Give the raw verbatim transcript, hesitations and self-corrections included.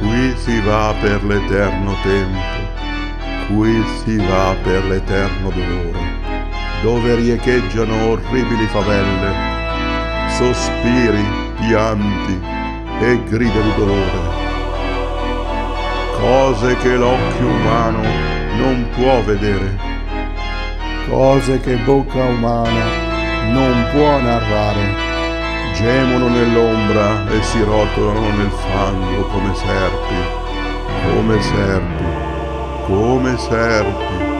Qui si va per l'eterno tempo, qui si va per l'eterno dolore, dove riecheggiano orribili favelle, sospiri, pianti e grida di dolore. Cose che l'occhio umano non può vedere, cose che bocca umana non può narrare. Gemono nell'ombra e si rotolano nel fango come serpi, come serpi, come serpi.